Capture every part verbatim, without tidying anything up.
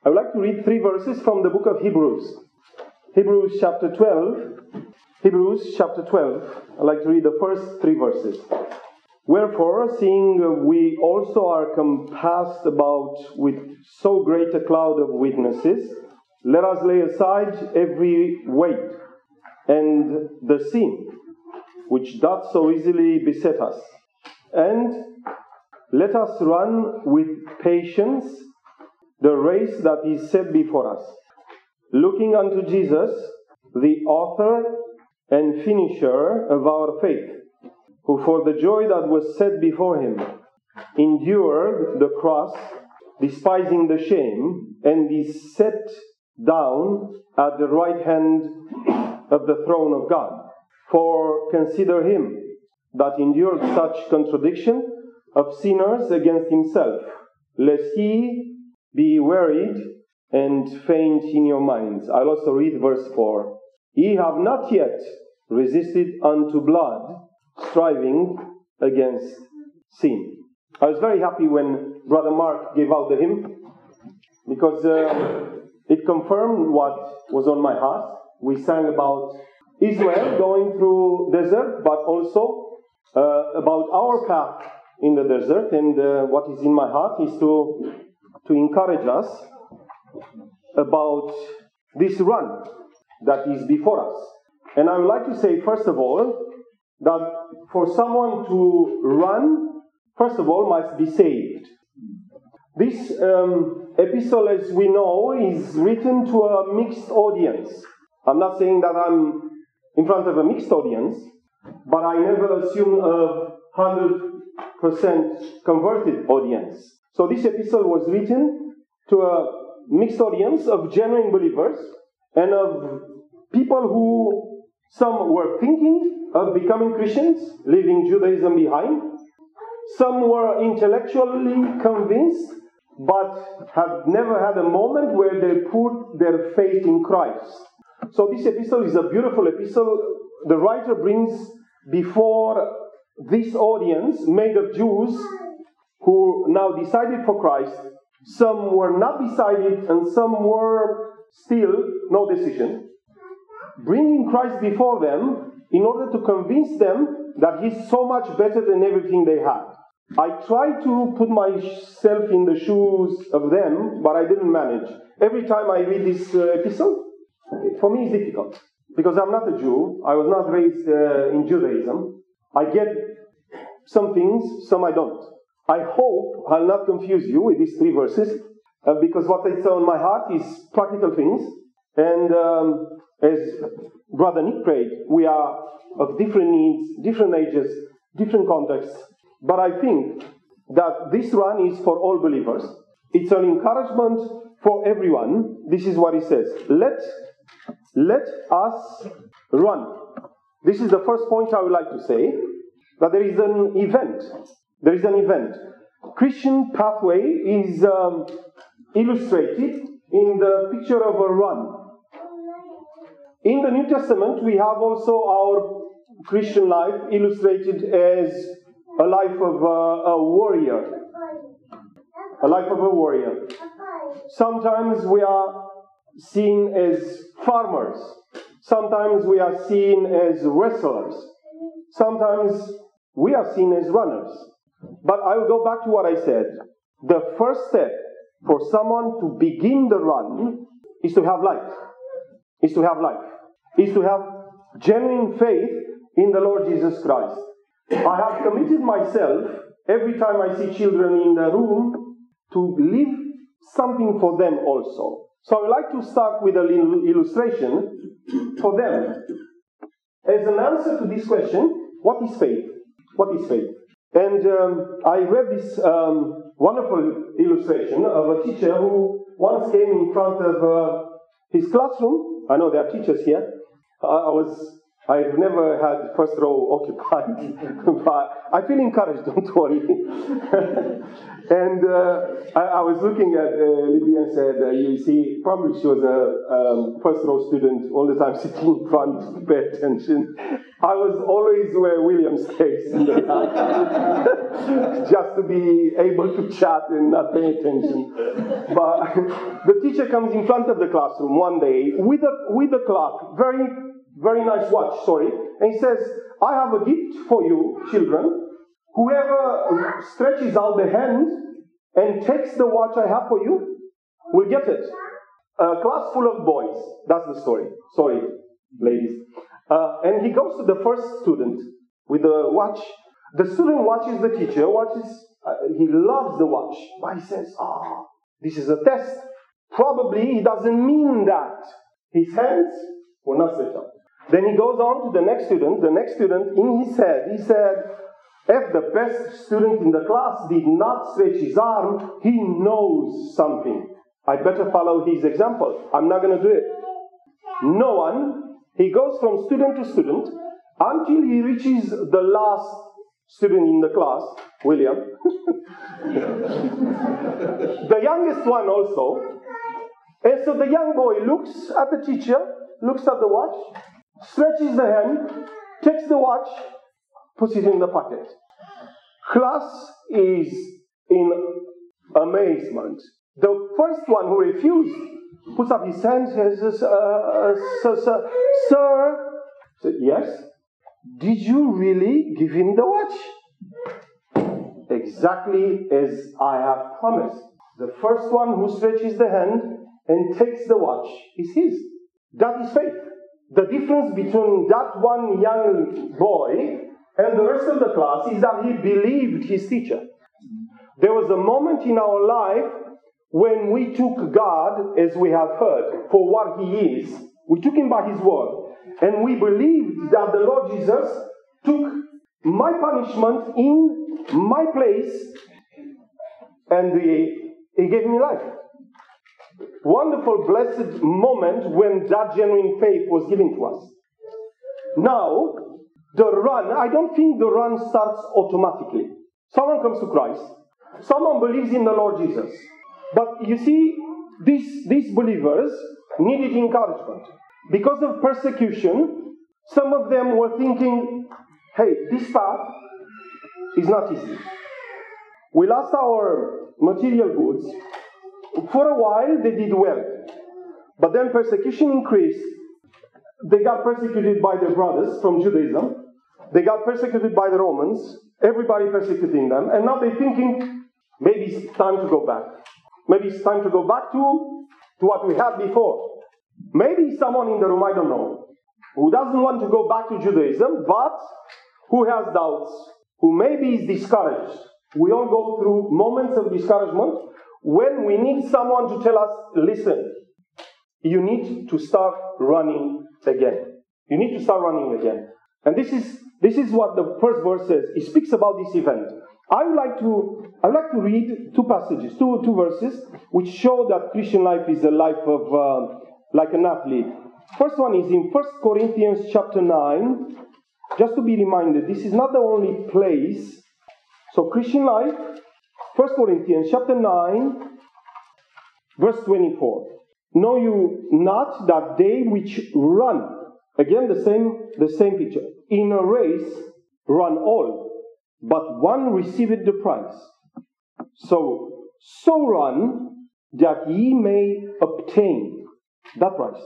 I would like to read three verses from the book of Hebrews. Hebrews chapter twelve. Hebrews chapter twelve. I'd like to read the first three verses. Wherefore, seeing we also are compassed about with so great a cloud of witnesses, let us lay aside every weight and the sin which doth so easily beset us, and let us run with patience the race that is set before us, looking unto Jesus, the author and finisher of our faith, who for the joy that was set before him endured the cross, despising the shame, and is set down at the right hand of the throne of God. For consider him that endured such contradiction of sinners against himself, lest ye be wearied and faint in your minds. I'll also read verse four. Ye have not yet resisted unto blood, striving against sin. I was very happy when Brother Mark gave out the hymn, because uh, it confirmed what was on my heart. We sang about Israel going through desert, but also uh, about our path in the desert. And uh, what is in my heart is to, to encourage us about this run that is before us. And I would like to say, first of all, that for someone to run, first of all, must be saved. This um, epistle, as we know, is written to a mixed audience. I'm not saying that I'm in front of a mixed audience, but I never assume a one hundred percent converted audience. So this epistle was written to a mixed audience of genuine believers and of people who, some were thinking of becoming Christians, leaving Judaism behind. Some were intellectually convinced, but have never had a moment where they put their faith in Christ. So this epistle is a beautiful epistle. The writer brings before this audience, made of Jews who now decided for Christ. Some were not decided, and some were still no decision. Bringing Christ before them in order to convince them that He's so much better than everything they had. I tried to put myself in the shoes of them, but I didn't manage. Every time I read this uh, epistle, for me it's difficult. Because I'm not a Jew. I was not raised uh, in Judaism. I get some things, some I don't. I hope I'll not confuse you with these three verses, uh, because what I say on my heart is practical things. And um, as Brother Nick prayed, we are of different needs, different ages, different contexts. But I think that this run is for all believers. It's an encouragement for everyone. This is what he says. Let, let us run. This is the first point I would like to say, that there is an event. There is an event. Christian pathway is um, illustrated in the picture of a run. In the New Testament, we have also our Christian life illustrated as a life of a, a warrior. A life of a warrior. Sometimes we are seen as farmers. Sometimes we are seen as wrestlers. Sometimes we are seen as runners. But I will go back to what I said. The first step for someone to begin the run is to have life. Is to have life. Is to have genuine faith in the Lord Jesus Christ. I have committed myself, every time I see children in the room, to leave something for them also. So I would like to start with a little illustration for them. As an answer to this question, what is faith? What is faith? And um, I read this um, wonderful illustration of a teacher who once came in front of uh, his classroom. I know there are teachers here. Uh, I was I've never had first row occupied, but I feel encouraged, don't worry. and uh, I, I was looking at uh, Libby and said, uh, you see, probably she was a um, first row student, all the time sitting in front to pay attention. I was always where William stays, just to be able to chat and not pay attention. But the teacher comes in front of the classroom one day with a, with a clock, very Very nice watch, sorry. And he says, I have a gift for you, children. Whoever stretches out the hand and takes the watch I have for you will get it. A class full of boys. That's the story. Sorry, ladies. Uh, and he goes to the first student with the watch. The student watches the teacher, watches, uh, he loves the watch. But he says, ah, this is a test. Probably he doesn't mean that. His hands were not stretched out. Then he goes on to the next student. The next student, in his head, he said, if the best student in the class did not stretch his arm, he knows something. I better follow his example. I'm not going to do it. No one. He goes from student to student until he reaches the last student in the class, William. The youngest one also. And so the young boy looks at the teacher, looks at the watch, stretches the hand, takes the watch, puts it in the pocket. Class is in amazement. The first one who refused puts up his hand and says, uh, uh, sir, sir, sir, said, yes, did you really give him the watch? Exactly as I have promised. The first one who stretches the hand and takes the watch is his. That is faith. The difference between that one young boy and the rest of the class is that he believed his teacher. There was a moment in our life when we took God, as we have heard, for what He is. We took Him by His word. And we believed that the Lord Jesus took my punishment in my place and He, he gave me life. Wonderful, blessed moment when that genuine faith was given to us. Now, the run, I don't think the run starts automatically. Someone comes to Christ. Someone believes in the Lord Jesus. But you see, these, these believers needed encouragement. Because of persecution, some of them were thinking, hey, this path is not easy. We lost our material goods. For a while, they did well. But then persecution increased. They got persecuted by their brothers from Judaism. They got persecuted by the Romans. Everybody persecuting them. And now they're thinking, maybe it's time to go back. Maybe it's time to go back to, to what we had before. Maybe someone in the room, I don't know, who doesn't want to go back to Judaism, but who has doubts, who maybe is discouraged. We all go through moments of discouragement when we need someone to tell us, listen, you need to start running again. You need to start running again. And this is this is what the first verse says. It speaks about this event. I would like to I would like to read two passages, two two verses, which show that Christian life is a life of uh, like an athlete. First one is in First Corinthians chapter nine. Just to be reminded, this is not the only place. So Christian life, First Corinthians chapter nine, verse twenty-four. Know you not that they which run, again the same the same picture, in a race run all, but one receiveth the prize. So, so run that ye may obtain that prize.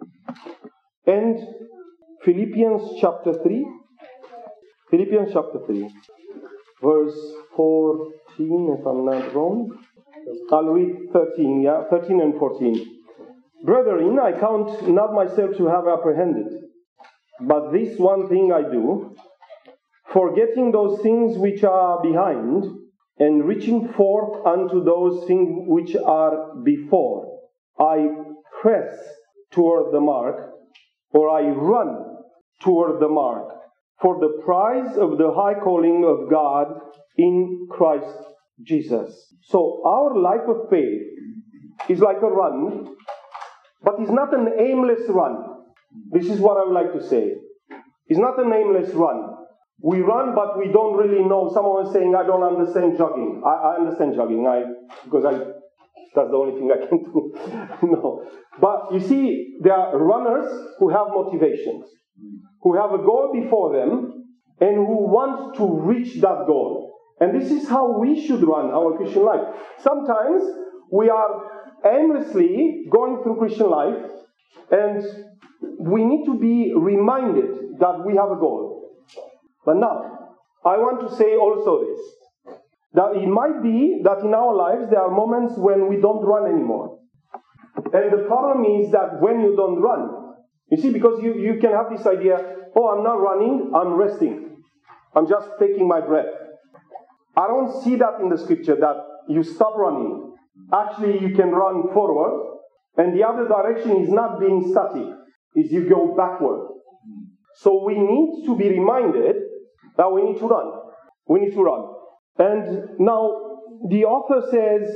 And Philippians chapter three, Philippians chapter three, verse fourteen, if I'm not wrong. I'll read thirteen, yeah, thirteen and fourteen. Brethren, I count not myself to have apprehended, but this one thing I do, forgetting those things which are behind, and reaching forth unto those things which are before, I press toward the mark, or I run toward the mark, for the prize of the high calling of God in Christ Jesus. So our life of faith is like a run, but it's not an aimless run. This is what I would like to say. It's not a nameless run. We run, but we don't really know. Someone is saying, I don't understand jogging. I, I understand jogging, I because I that's the only thing I can do. No. But you see, there are runners who have motivations, who have a goal before them, and who want to reach that goal. And this is how we should run our Christian life. Sometimes we are aimlessly going through Christian life, and we need to be reminded that we have a goal. But now, I want to say also this, that it might be that in our lives there are moments when we don't run anymore. And the problem is that when you don't run, you see, because you, you can have this idea, oh, I'm not running, I'm resting. I'm just taking my breath. I don't see that in the scripture, that you stop running. Actually, you can run forward, and the other direction is not being static, is you go backward. So we need to be reminded that we need to run. We need to run. And now, the author says,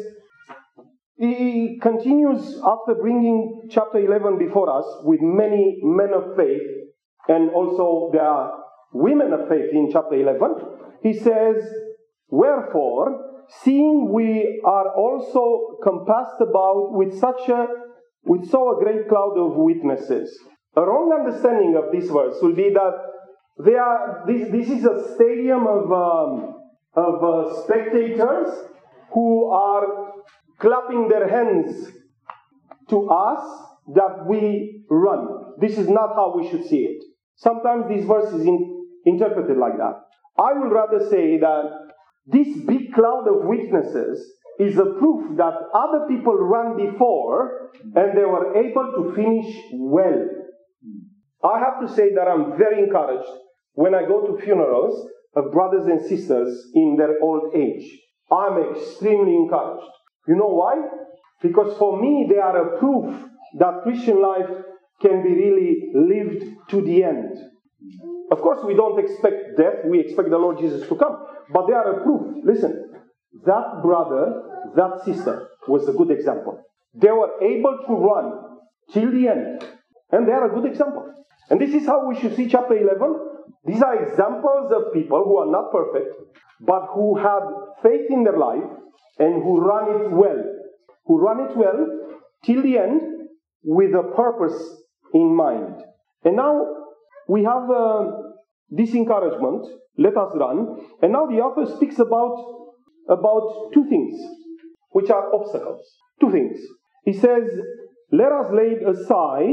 he continues after bringing chapter eleven before us with many men of faith, and also there are women of faith in chapter eleven. He says, wherefore, seeing we are also compassed about with such a with so a great cloud of witnesses. A wrong understanding of this verse will be that they are this this is a stadium of um, of uh, spectators who are clapping their hands to us that we run. This is not how we should see it. Sometimes this verse is in, interpreted like that. I would rather say that this big cloud of witnesses is a proof that other people ran before and they were able to finish well. I have to say that I'm very encouraged when I go to funerals of brothers and sisters in their old age. I'm extremely encouraged. You know why? Because for me, they are a proof that Christian life can be really lived to the end. Of course, we don't expect death. We expect the Lord Jesus to come. But they are a proof. Listen, that brother, that sister was a good example. They were able to run till the end. And they are a good example. And this is how we should see chapter eleven. These are examples of people who are not perfect, but who have faith in their life and who run it well. Who run it well till the end with a purpose in mind. And now we have uh, this encouragement, let us run. And now the author speaks about, about two things, which are obstacles. Two things. He says, let us lay aside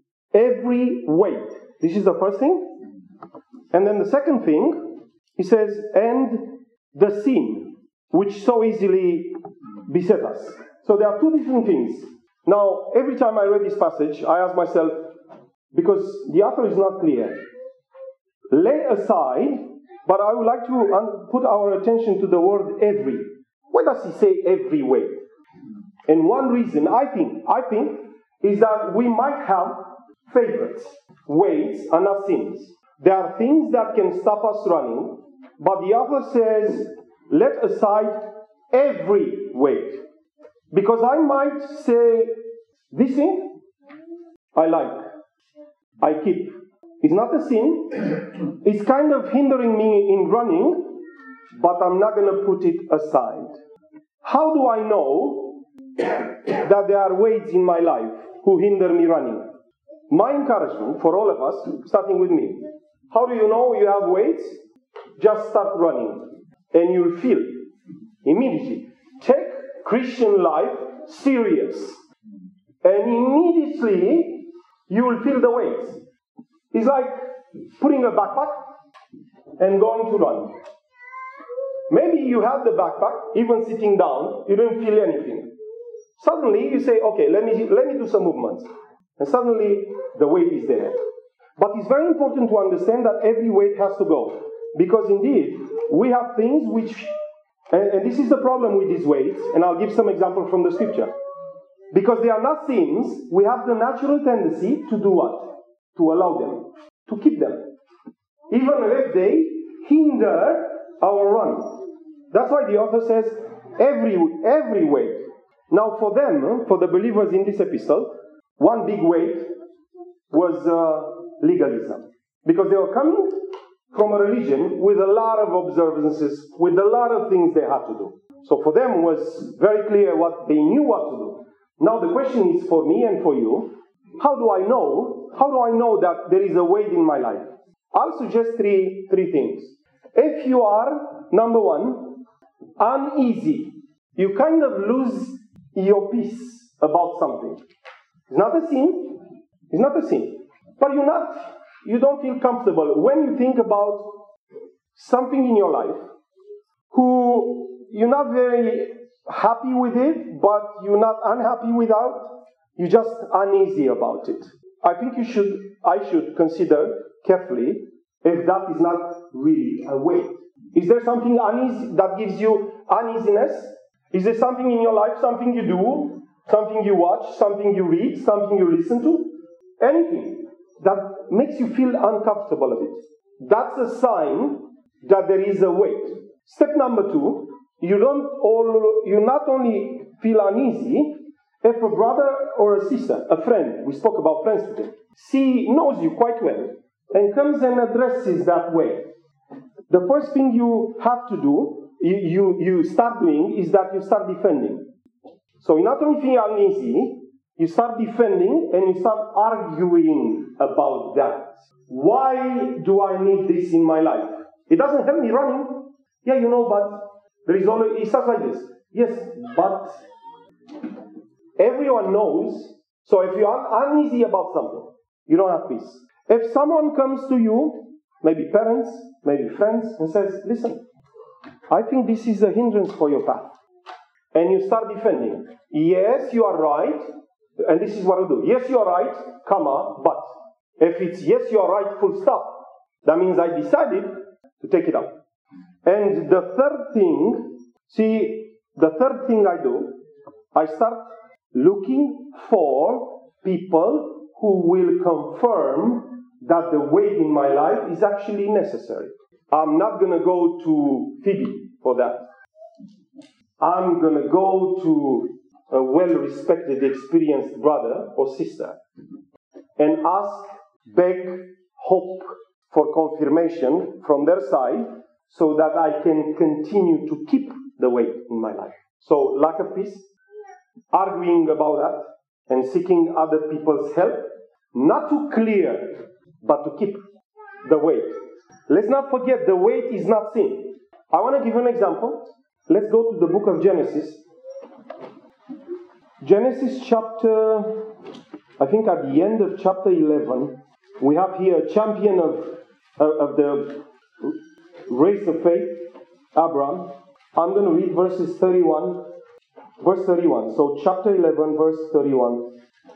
every weight. This is the first thing. And then the second thing, he says, and the sin, which so easily beset us. So there are two different things. Now, every time I read this passage, I ask myself, because the author is not clear, lay aside, but I would like to un- put our attention to the word every. Why does he say every weight? And one reason, I think, I think, is that we might have favorites. Weights are not sins. There are things that can stop us running, but the author says, let aside every weight. Because I might say, this thing, I like, I keep. It's not a sin. It's kind of hindering me in running, but I'm not going to put it aside. How do I know that there are weights in my life who hinder me running? My encouragement for all of us, starting with me, how do you know you have weights? Just start running and you'll feel immediately. Take Christian life serious and immediately you will feel the weights. It's like putting a backpack and going to run. Maybe you have the backpack, even sitting down, you don't feel anything. Suddenly you say, okay, let me, let me do some movements. And suddenly the weight is there. But it's very important to understand that every weight has to go. Because indeed, we have things which, and, and this is the problem with these weights, and I'll give some example from the scripture. Because they are not sins, we have the natural tendency to do what? To allow them, to keep them. Even if they hinder our run. That's why the author says, every, every weight. Now for them, for the believers in this epistle, one big weight was uh, legalism. Because they were coming from a religion with a lot of observances, with a lot of things they had to do. So for them it was very clear what they knew what to do. Now the question is for me and for you, how do I know, how do I know that there is a weight in my life? I'll suggest three, three things. If you are, number one, uneasy, you kind of lose your peace about something. It's not a sin. It's not a sin. But you're not, you don't feel comfortable when you think about something in your life who you're not very happy with it, but you're not unhappy without. You're just uneasy about it. I think you should, I should consider carefully if that is not really a weight. Is there something uneasy that gives you uneasiness? Is there something in your life, something you do, something you watch, something you read, something you listen to? Anything that makes you feel uncomfortable a bit. That's a sign that there is a weight. Step number two, you don't all, you not only feel uneasy, if a brother or a sister, a friend, we spoke about friends today, see, knows you quite well, and comes and addresses that way, the first thing you have to do, you, you, you start doing, is that you start defending. So you not only feel uneasy, you start defending and you start arguing about that. Why do I need this in my life? It doesn't help me running. Yeah, you know, but there is always, it starts like this. Yes, but everyone knows. So if you are uneasy about something, you don't have peace. If someone comes to you, maybe parents, maybe friends, and says, listen, I think this is a hindrance for your path. And you start defending. Yes, you are right. And this is what I do. Yes, you are right, comma, but. If it's yes, you are right, full stop, that means I decided to take it up. And the third thing, see, the third thing I do, I start looking for people who will confirm that the weight in my life is actually necessary. I'm not going to go to Phoebe for that. I'm going to go to a well-respected, experienced brother or sister and ask, beg, hope for confirmation from their side so that I can continue to keep the weight in my life. So, lack of peace, arguing about that, and seeking other people's help, not to clear, but to keep the weight. Let's not forget, the weight is not sin. I want to give an example. Let's go to the book of Genesis. Genesis chapter, I think at the end of chapter eleven, we have here a champion of, uh, of the race of faith, Abraham. I'm going to read verses thirty-one, verse thirty-one. So chapter eleven, verse thirty-one.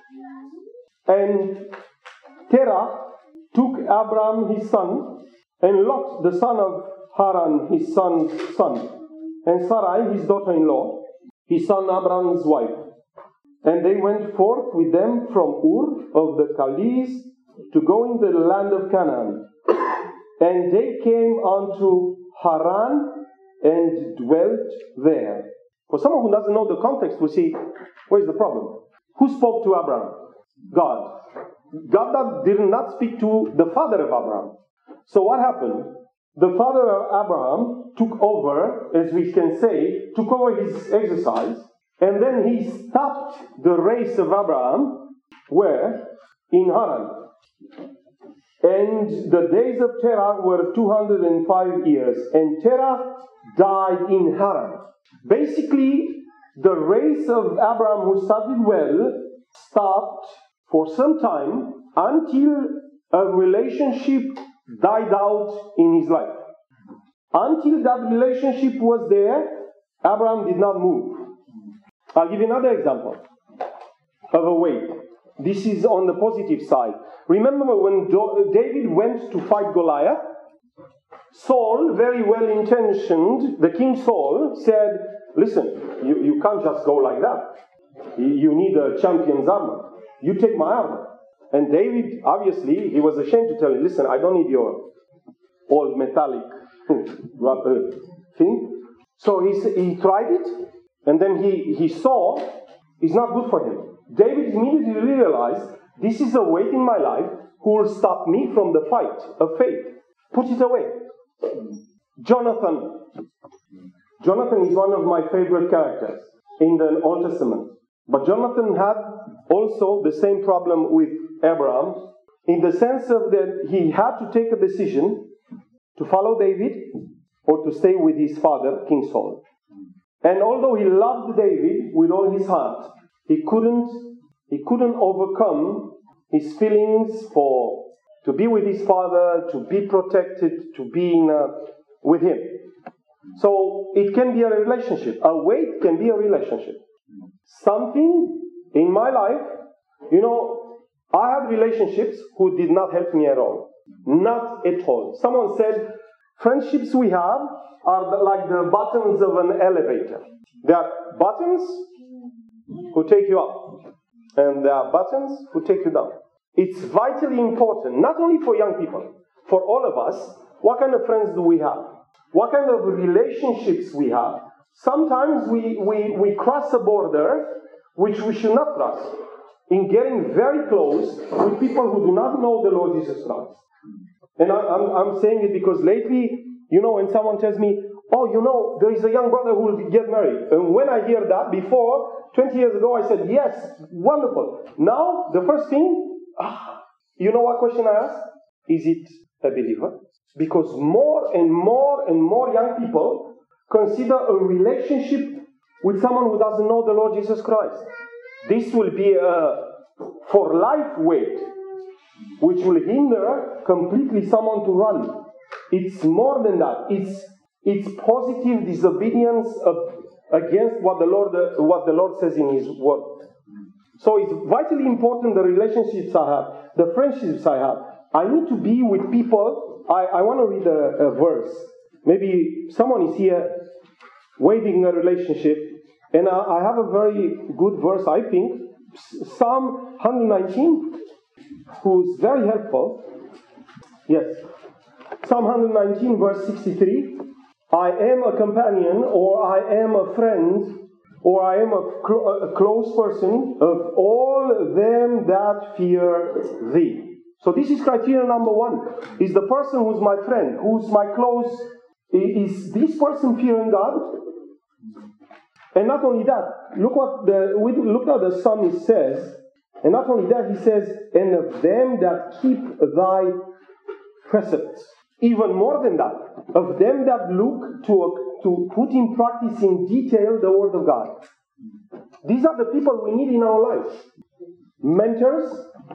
And Terah took Abraham his son, and Lot the son of Haran his son's son, and Sarai his daughter-in-law, his son Abraham's wife. And they went forth with them from Ur of the Chaldees to go in the land of Canaan. And they came unto Haran and dwelt there. For someone who doesn't know the context, we see, where's the problem? Who spoke to Abraham? God. God did not speak to the father of Abraham. So what happened? The father of Abraham took over, as we can say, took over his exercise, and then he stopped the race of Abraham, where? In Haran. And the days of Terah were two hundred five years, and Terah died in Haran. Basically, the race of Abraham, who started well, stopped for some time until a relationship died out in his life. Until that relationship was there, Abraham did not move. I'll give you another example of a weight. This is on the positive side. Remember when Do- David went to fight Goliath? Saul, very well intentioned, the King Saul, said, listen, you, you can't just go like that. You, you need a champion's armor. You take my armor. And David, obviously, he was ashamed to tell him, listen, I don't need your old metallic thing. So he, he tried it, and then he, he saw it's not good for him. David immediately realized, this is a weight in my life who will stop me from the fight of faith? Put it away. Jonathan. Jonathan is one of my favorite characters in the Old Testament. But Jonathan had also the same problem with Abraham, in the sense of that he had to take a decision to follow David or to stay with his father, King Saul. And although he loved David with all his heart, he couldn't he couldn't overcome his feelings for to be with his father, to be protected, to be in a, with him. So it can be a relationship. A weight can be a relationship. Something in my life, you know, I had relationships who did not help me at all. Not at all. Someone said, friendships we have are like the buttons of an elevator. There are buttons who take you up, and there are buttons who take you down. It's vitally important, not only for young people, for all of us, what kind of friends do we have? What kind of relationships we have? Sometimes we, we, we cross a border which we should not cross in getting very close with people who do not know the Lord Jesus Christ. And I, I'm, I'm saying it because lately, you know, when someone tells me, oh, you know, there is a young brother who will get married. And when I hear that, before, twenty years ago, I said, yes, wonderful. Now, the first thing, ah, you know what question I ask? Is it a believer? Because more and more and more young people consider a relationship with someone who doesn't know the Lord Jesus Christ. This will be a for life weight, which will hinder completely someone to run. It's more than that. It's it's positive disobedience of, against what the Lord uh, what the Lord says in His Word. So it's vitally important the relationships I have, the friendships I have. I need to be with people. I, I want to read a, a verse. Maybe someone is here waiting a relationship, and I, I have a very good verse, I think, Psalm one nineteen, who's very helpful. Yes, Psalm one nineteen, verse sixty-three. I am a companion, or I am a friend, or I am a, cl- a close person of all them that fear thee. So this is criteria number one. Is the person who's my friend, who's my close, is this person fearing God? And not only that, look what the look what the psalmist says. And not only that, he says, and of them that keep thy precepts. Even more than that, of them that look to, to put in practice in detail the word of God. These are the people we need in our lives. Mentors,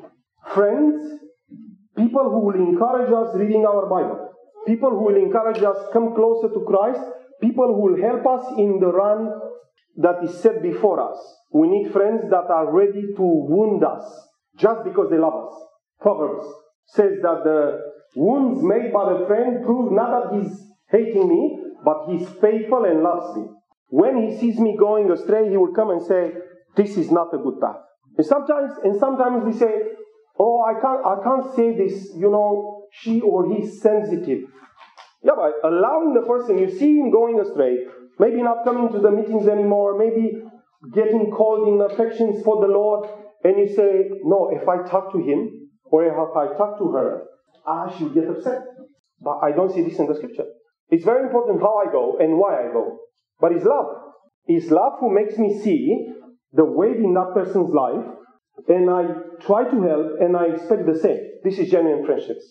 friends, people who will encourage us reading our Bible. People who will encourage us come closer to Christ. People who will help us in the run that is set before us. We need friends that are ready to wound us just because they love us. Proverbs says that the wounds made by the friend prove not that he's hating me, but he's faithful and loves me. When he sees me going astray, he will come and say, this is not a good path. And sometimes, and sometimes we say, oh, I can't, I can't say this, you know, she or he's sensitive. Yeah, but allowing the person, you see him going astray, maybe not coming to the meetings anymore, maybe getting called in affections for the Lord, and you say, no, if I talk to him, or if I talk to her, I should get upset. But I don't see this in the scripture. It's very important how I go and why I go. But it's love. It's love who makes me see the weight in that person's life, and I try to help, and I expect the same. This is genuine friendships.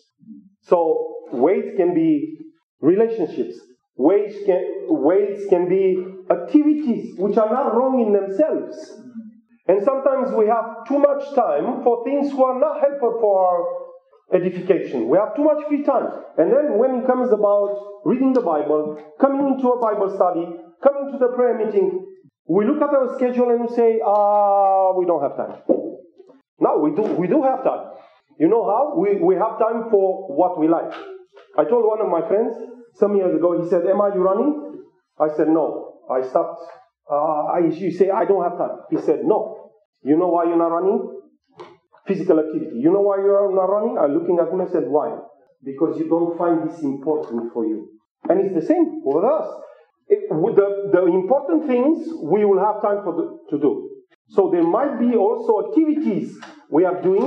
So weight can be relationships. Weights can, weights can be activities which are not wrong in themselves. And sometimes we have too much time for things who are not helpful for our edification. We have too much free time. And then when it comes about reading the Bible, coming into a Bible study, coming to the prayer meeting, we look at our schedule and we say, ah, we don't have time. No, we do, we do have time. You know how? We, we have time for what we like. I told one of my friends some years ago, he said, am I you running? I said, no. I stopped. Uh, I you say, I don't have time. He said, no. You know why you're not running? Physical activity. You know why you're not running? I'm looking at him and said, why? Because you don't find this important for you. And it's the same with us. It, with the, the important things, we will have time for the, to do. So there might be also activities we are doing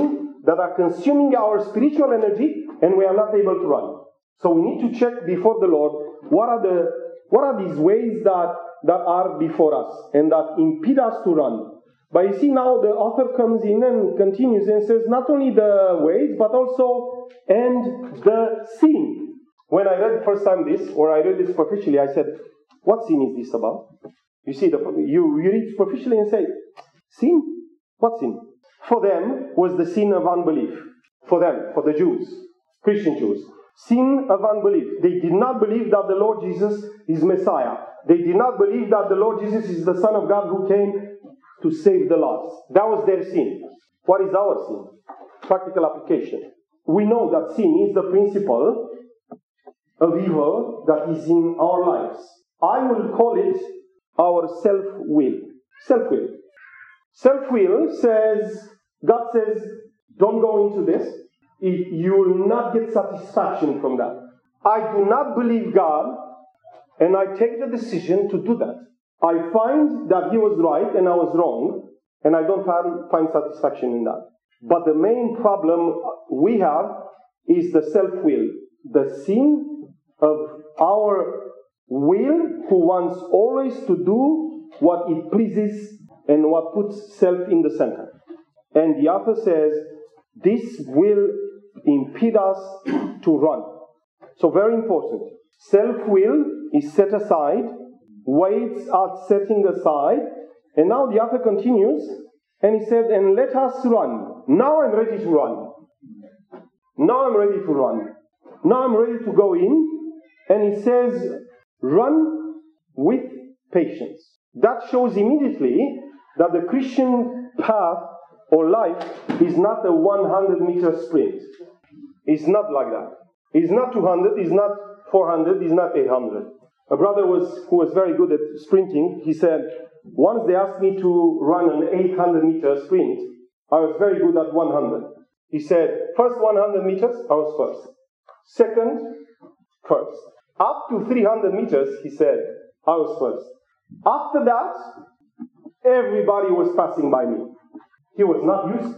that are consuming our spiritual energy, and we are not able to run. So we need to check before the Lord, what are the what are these ways that, that are before us and that impede us to run. But you see now the author comes in and continues and says not only the ways, but also, and the sin. When I read the first time this, or I read this superficially, I said, what sin is this about? You see, the, you, you read superficially and say, sin? What sin? For them was the sin of unbelief. For them, for the Jews, Christian Jews. Sin of unbelief. They did not believe that the Lord Jesus is Messiah. They did not believe that the Lord Jesus is the Son of God who came to save the lost. That was their sin. What is our sin? Practical application. We know that sin is the principle of evil that is in our lives. I will call it our self-will. Self-will. Self-will says, God says, don't go into this. You will not get satisfaction from that. I do not believe God, and I take the decision to do that. I find that He was right and I was wrong, and I don't find, find satisfaction in that. But the main problem we have is the self-will, the sin of our will, who wants always to do what it pleases and what puts self in the center. And the author says, this will impede us to run. So very important. Self-will is set aside, weights are setting aside, and now the author continues, and he said, and let us run. Now I'm ready to run. Now I'm ready to run. Now I'm ready to go in, and he says, run with patience. That shows immediately that the Christian path or life is not a one hundred meter sprint. It's not like that. It's not two hundred, it's not four hundred, it's not eight hundred. A brother was who was very good at sprinting, he said, once they asked me to run an eight hundred meter sprint, I was very good at one hundred. He said, first one hundred meters, I was first. Second, first. Up to three hundred meters, he said, I was first. After that, everybody was passing by me. He was not used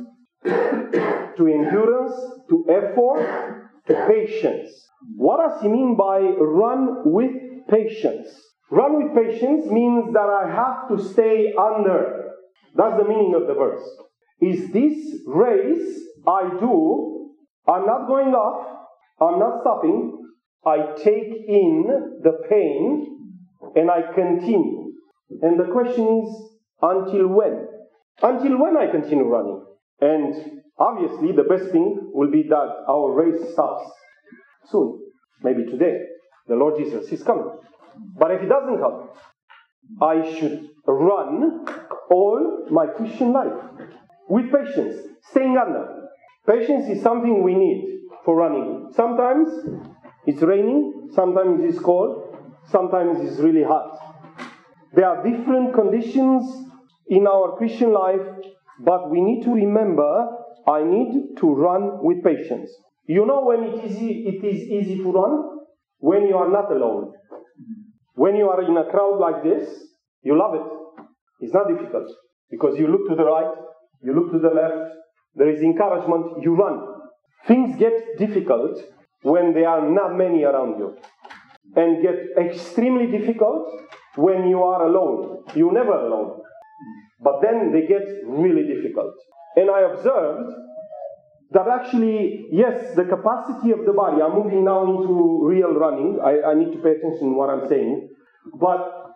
to endurance, to effort, to patience. What does he mean by run with patience? Run with patience means that I have to stay under. That's the meaning of the verse. Is this race I do, I'm not going off, I'm not stopping, I take in the pain and I continue. And the question is, until when? Until when I continue running? And obviously the best thing will be that our race stops soon. Maybe today. The Lord Jesus is coming. But if He doesn't come, I should run all my Christian life with patience, staying under. Patience is something we need for running. Sometimes it's raining, sometimes it's cold, sometimes it's really hot. There are different conditions in our Christian life, but we need to remember, I need to run with patience. You know when it is, it is easy to run? When you are not alone. When you are in a crowd like this, you love it. It's not difficult. Because you look to the right, you look to the left, there is encouragement, you run. Things get difficult when there are not many around you. And get extremely difficult when you are alone. You're never alone. But then they get really difficult. And I observed that actually, yes, the capacity of the body, I'm moving now into real running. I, I need to pay attention to what I'm saying. But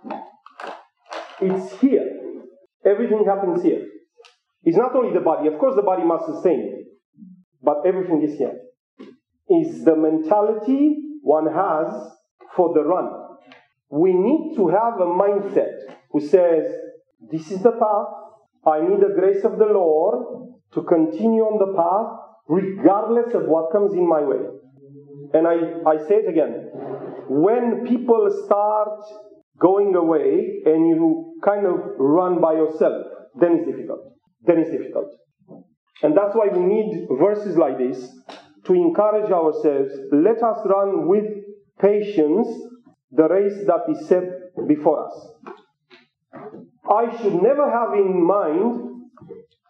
it's here. Everything happens here. It's not only the body. Of course, the body must sustain it. But everything is here. It's the mentality one has for the run. We need to have a mindset who says, this is the path. I need the grace of the Lord to continue on the path regardless of what comes in my way. And I, I say it again. When people start going away and you kind of run by yourself, then it's difficult. Then it's difficult. And that's why we need verses like this to encourage ourselves. Let us run with patience the race that is set before us. I should never have in mind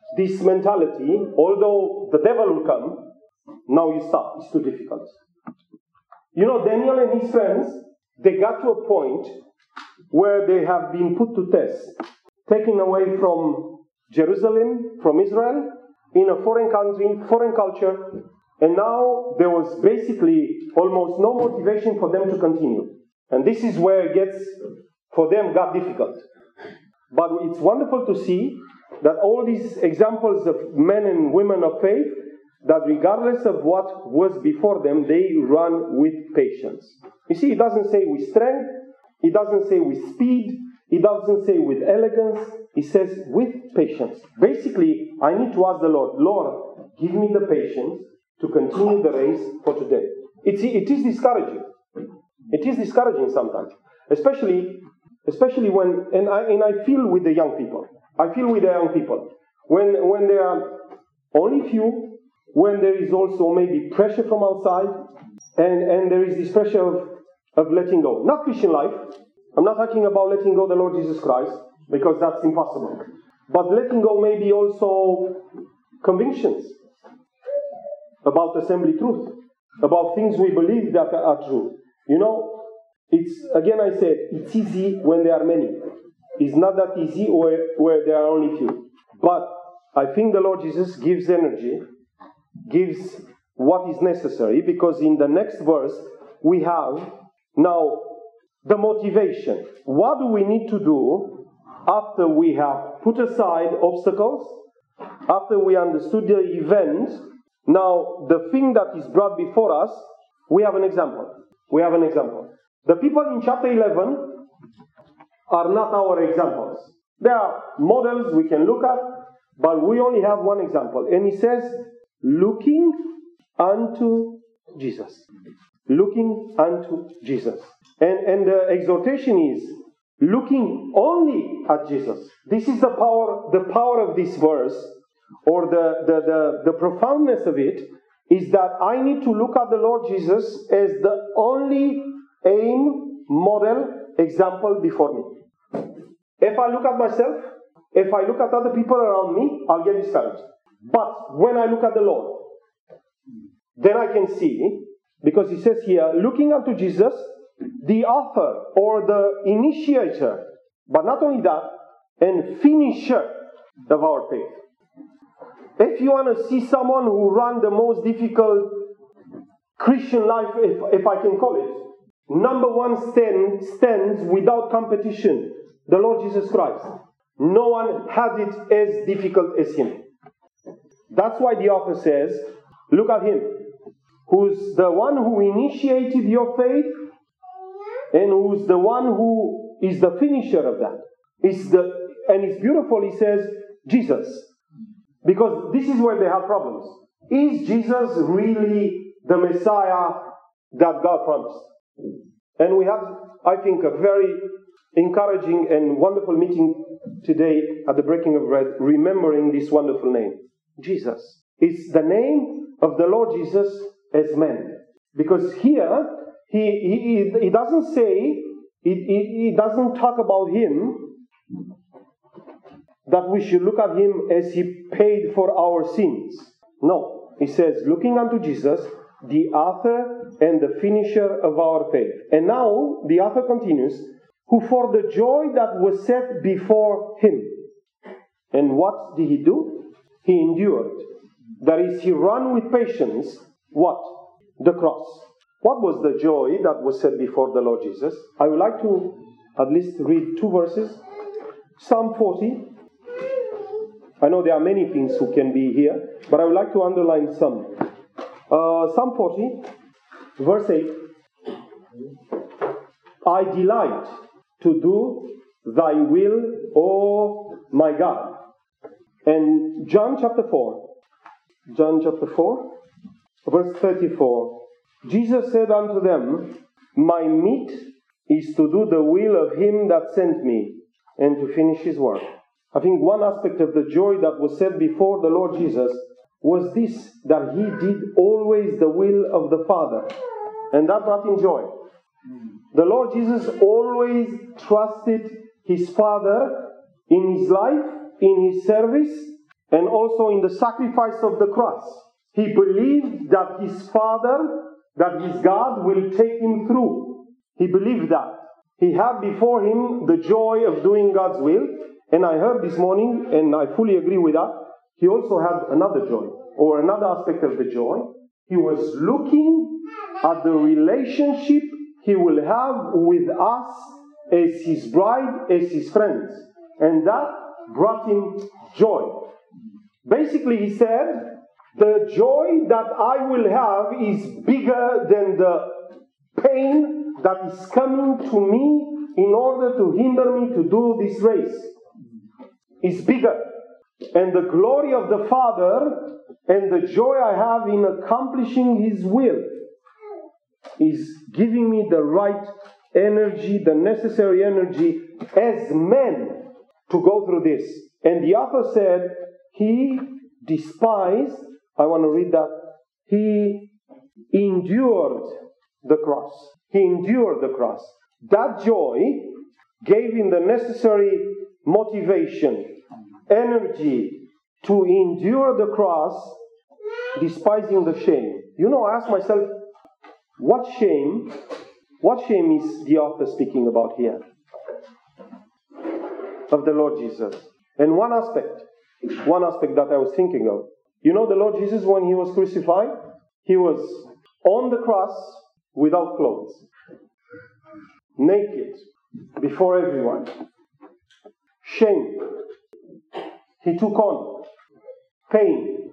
this mentality, although the devil will come, now you stop. It's too difficult. You know, Daniel and his friends, they got to a point where they have been put to test, taken away from Jerusalem, from Israel, in a foreign country, foreign culture, and now there was basically almost no motivation for them to continue. And this is where it gets, for them, got difficult. But it's wonderful to see that all these examples of men and women of faith, that regardless of what was before them, they run with patience. You see, it doesn't say with strength, it doesn't say with speed, it doesn't say with elegance, it says with patience. Basically, I need to ask the Lord, Lord, give me the patience to continue the race for today. It's, it is discouraging. It is discouraging sometimes. Especially, especially when, and I, and I feel with the young people. I feel with the young people. When, when there are only few, when there is also maybe pressure from outside, and, and there is this pressure of, of letting go. Not Christian life. I'm not talking about letting go the Lord Jesus Christ, because that's impossible. But letting go maybe also convictions about assembly truth, about things we believe that are true. You know, it's, again I said, it's easy when there are many. It's not that easy where, where there are only few. But I think the Lord Jesus gives energy, gives what is necessary, because in the next verse we have now the motivation. What do we need to do after we have put aside obstacles, after we understood the event? Now, the thing that is brought before us, we have an example. We have an example. The people in chapter eleven are not our examples. There are models we can look at, but we only have one example. And he says, looking unto Jesus. Looking unto Jesus. And, and the exhortation is, looking only at Jesus. This is the power, the power of this verse, or the, the, the, the profoundness of it, is that I need to look at the Lord Jesus as the only aim, model, example before me. If I look at myself, if I look at other people around me, I'll get discouraged. But when I look at the Lord, then I can see, because he says here, looking unto Jesus, the author or the initiator, but not only that, and finisher of our faith. If you want to see someone who ran the most difficult Christian life, if, if I can call it, number one stand, stands without competition, the Lord Jesus Christ. No one had it as difficult as him. That's why the author says, look at him, who's the one who initiated your faith, and who's the one who is the finisher of that. It's the, and it's beautiful, he says, Jesus. Because this is where they have problems. Is Jesus really the Messiah that God promised? And we have, I think, a very encouraging and wonderful meeting today at the breaking of bread, remembering this wonderful name, Jesus. It's the name of the Lord Jesus as man. Because here, he, he, he doesn't say, he, he, he doesn't talk about him, that we should look at him as he paid for our sins. No. He says, looking unto Jesus, the author and the finisher of our faith. And now, the author continues, who for the joy that was set before him. And what did he do? He endured. That is, he ran with patience, what? The cross. What was the joy that was set before the Lord Jesus? I would like to at least read two verses. Psalm forty. I know there are many things who can be here, but I would like to underline some. Uh, Psalm forty, verse eight. I delight to do thy will, O my God. And John chapter four. John chapter four, verse thirty-four. Jesus said unto them, my meat is to do the will of him that sent me, and to finish his work. I think one aspect of the joy that was set before the Lord Jesus was this, that he did always the will of the Father. And that brought him joy. The Lord Jesus always trusted his Father in his life, in his service, and also in the sacrifice of the cross. He believed that his Father, that his God will take him through. He believed that. He had before him the joy of doing God's will. And I heard this morning, and I fully agree with that, he also had another joy, or another aspect of the joy. He was looking at the relationship he will have with us as his bride, as his friends. And that brought him joy. Basically, he said, the joy that I will have is bigger than the pain that is coming to me in order to hinder me to do this race. It's bigger. And the glory of the Father and the joy I have in accomplishing His will is giving me the right energy, the necessary energy as men to go through this. And the author said, he despised, I want to read that, he endured the cross. He endured the cross. That joy gave him the necessary motivation, energy to endure the cross, despising the shame. You know, I ask myself, what shame, what shame is the author speaking about here? Of the Lord Jesus. And one aspect, one aspect that I was thinking of. You know, the Lord Jesus, when He was crucified, He was on the cross without clothes. Naked, before everyone. Shame. He took on pain.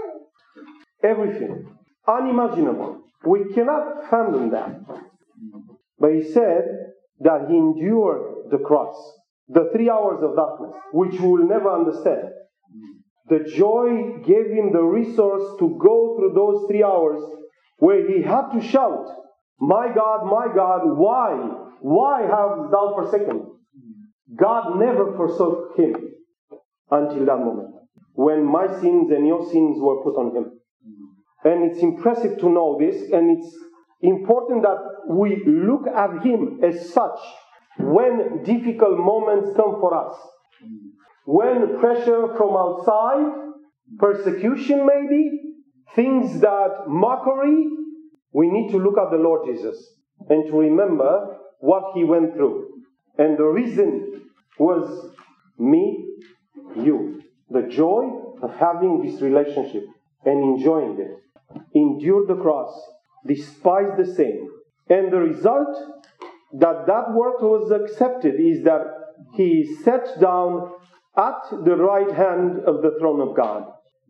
Everything. Unimaginable. We cannot fathom that. But He said that He endured the cross. The three hours of darkness, which we will never understand. The joy gave Him the resource to go through those three hours where He had to shout, my God, my God, why? Why hast Thou forsaken me? God never forsook Him until that moment, when my sins and your sins were put on Him. And it's impressive to know this, and it's important that we look at Him as such when difficult moments come for us. When pressure from outside, persecution maybe, things that mockery, we need to look at the Lord Jesus and to remember what He went through. And the reason was me, you. The joy of having this relationship and enjoying it. Endured the cross, despised the same. And the result that that work was accepted is that He sat down at the right hand of the throne of God.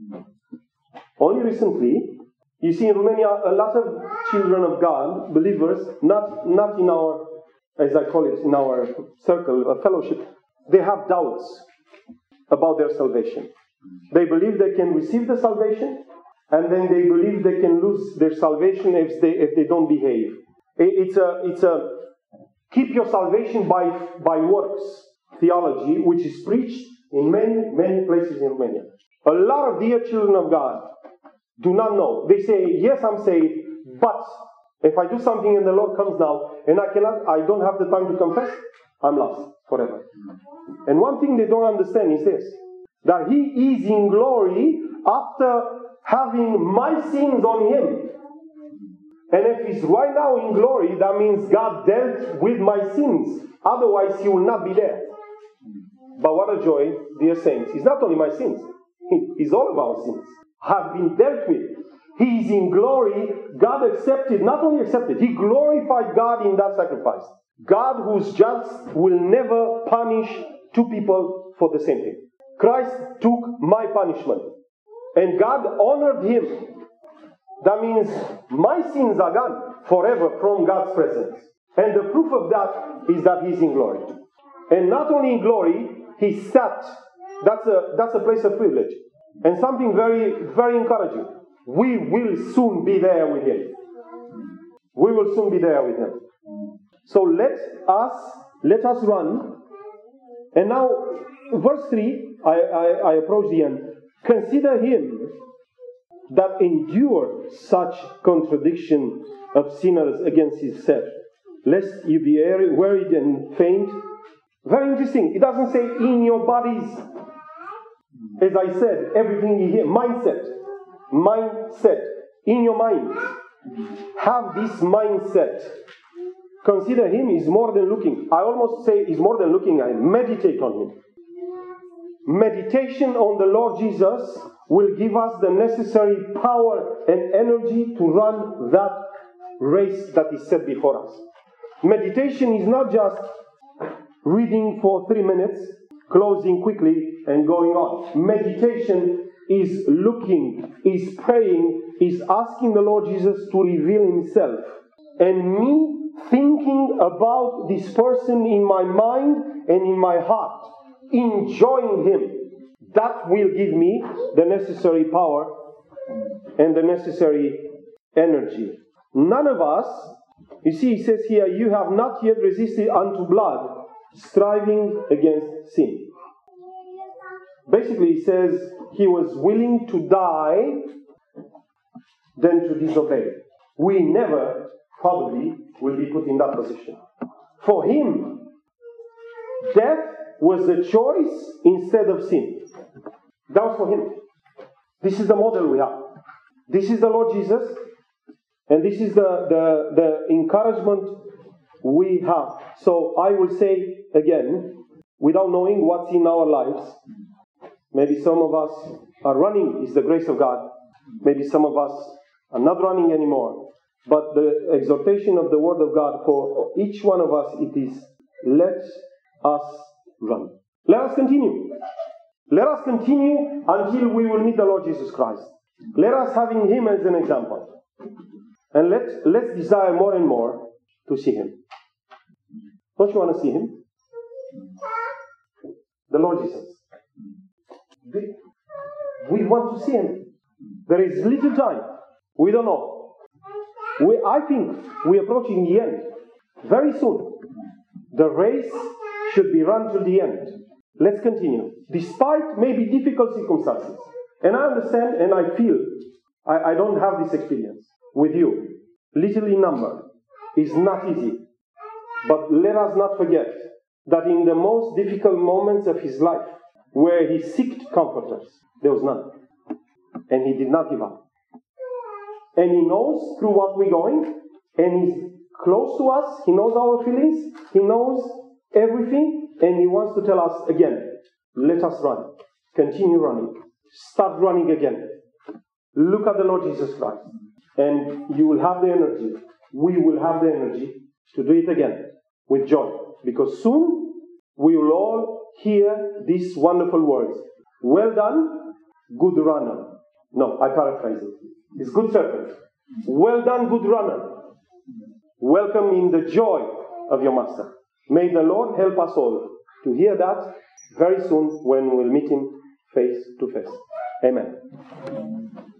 Only recently, you see in Romania, a lot of children of God, believers, not, not in our, as I call it, in our circle of fellowship, they have doubts about their salvation. They believe they can receive the salvation, and then they believe they can lose their salvation if they if they don't behave. It's a it's a keep your salvation by by works theology, which is preached in many many places in Romania. A lot of dear children of God do not know. They say, yes, I'm saved, but if I do something and the Lord comes now and I cannot, I don't have the time to confess, I'm lost forever. And one thing they don't understand is this, that He is in glory after having my sins on Him. And if He's right now in glory, that means God dealt with my sins. Otherwise, He will not be there. But what a joy, dear saints. It's not only my sins. It's all of our sins. Have been dealt with. He is in glory. God accepted, not only accepted, He glorified God in that sacrifice. God, who's just, will never punish two people for the same thing. Christ took my punishment. And God honored Him. That means my sins are gone forever from God's presence. And the proof of that is that He's in glory. And not only in glory, He sat. That's a, that's a place of privilege. And something very, very encouraging. We will soon be there with Him. We will soon be there with Him. So let us, let us run. And now, verse three, I, I, I approach the end. Consider Him that endured such contradiction of sinners against Himself, lest you be wearied and faint. Very interesting. It doesn't say in your bodies. As I said, everything you hear, mindset. Mindset. In your mind. Have this mindset. Consider Him is more than looking. I almost say is more than looking at Him. Meditate on Him. Meditation on the Lord Jesus will give us the necessary power and energy to run that race that is set before us. Meditation is not just reading for three minutes, closing quickly and going on. Meditation is looking, is praying, is asking the Lord Jesus to reveal Himself. And me thinking about this person in my mind and in my heart, enjoying Him. That will give me the necessary power and the necessary energy. None of us, you see, He says here, you have not yet resisted unto blood, striving against sin. Basically, He says He was willing to die than to disobey. We never, probably, will be put in that position. For Him, death was a choice instead of sin. That was for Him. This is the model we have. This is the Lord Jesus. And this is the, the, the encouragement we have. So I will say again, without knowing what's in our lives, maybe some of us are running, is the grace of God. Maybe some of us are not running anymore. But the exhortation of the Word of God for each one of us, it is, let us run. Let us continue. Let us continue until we will meet the Lord Jesus Christ. Let us having Him as an example. And let's, let's desire more and more to see Him. Don't you want to see Him? The Lord Jesus. We want to see Him. There is little time. We don't know. We, I think we're approaching the end. Very soon. The race should be run till the end. Let's continue. Despite maybe difficult circumstances. And I understand and I feel, I, I don't have this experience with you. Little in number is not easy. But let us not forget that in the most difficult moments of His life, where He sought comforters, there was none. And He did not give up. And He knows through what we're going, and He's close to us, He knows our feelings, He knows everything, and He wants to tell us again, let us run. Continue running. Start running again. Look at the Lord Jesus Christ. And you will have the energy. We will have the energy to do it again with joy. Because soon we will all hear these wonderful words. Well done, good runner. No, I paraphrase it. It's good servant. Well done, good runner. Welcome in the joy of your Master. May the Lord help us all to hear that very soon when we'll meet Him face to face. Amen.